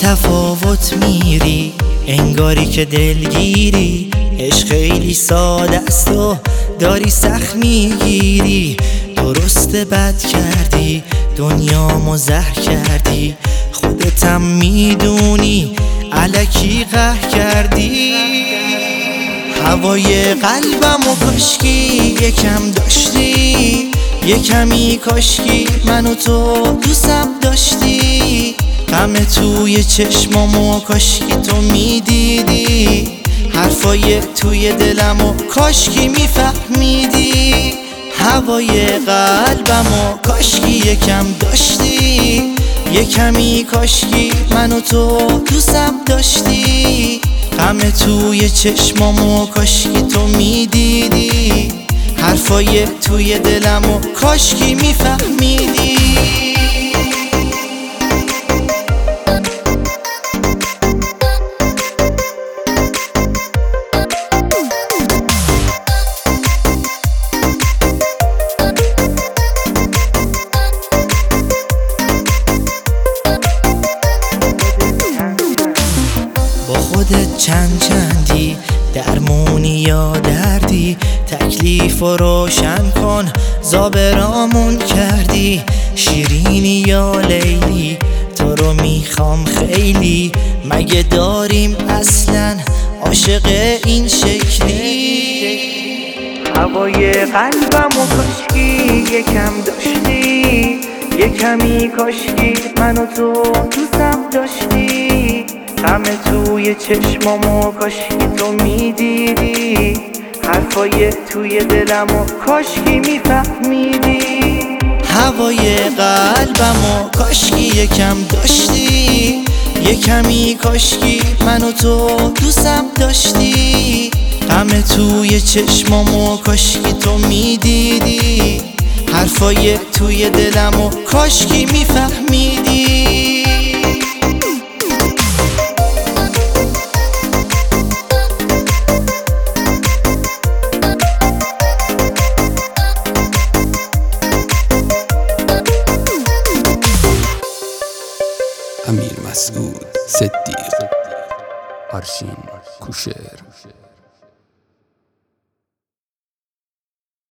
تفاوت میری، انگاری که دلگیری. عشق خیلی ساده است و داری سخت میگیری. درسته بد کردی، دنیامو زهر کردی. خودتم میدونی الکی قهر کردی. هوای قلبمو کاشکی یکم داشتی، یه کمی کاشکی منو تو دوستم داشتی. غم توی چشمامو کاشکی تو میدیدی، حرفای توی دلمو کاشکی میفهمیدی. هوای قلبمو کاشکی یکم داشتی، یه کمی کاشکی منو تو دوستم داشتی. غم توی چشمامو کاشکی تو میدیدی، حرفای توی دلمو کاشکی میفهمیدی. با خودت چندی، درمونی یا دردی. تکلیف رو روشن کن، زابرامون کردی. شیرینی یا لیلی، تو رو میخوام خیلی. مگه داریم اصلا عاشق این شکلی؟ هوای قلبمو کاشکی یکم داشتی، یه کمی کاشکی منو تو دوستم داشتی. غم توی چشمامو کاشکی تو میدیدی، حرفای توی دلمو کاشکی میفهمیدی. هوای قلبمو کاشکی یکم داشتی، یه کمی کاشکی منو تو دوستم داشتی. غم توی چشمامو کاشکی تو میدیدی، حرفای توی دلمو کاشکی میفهمیدی. امیر مسعود صدیق، آرشین کوشر.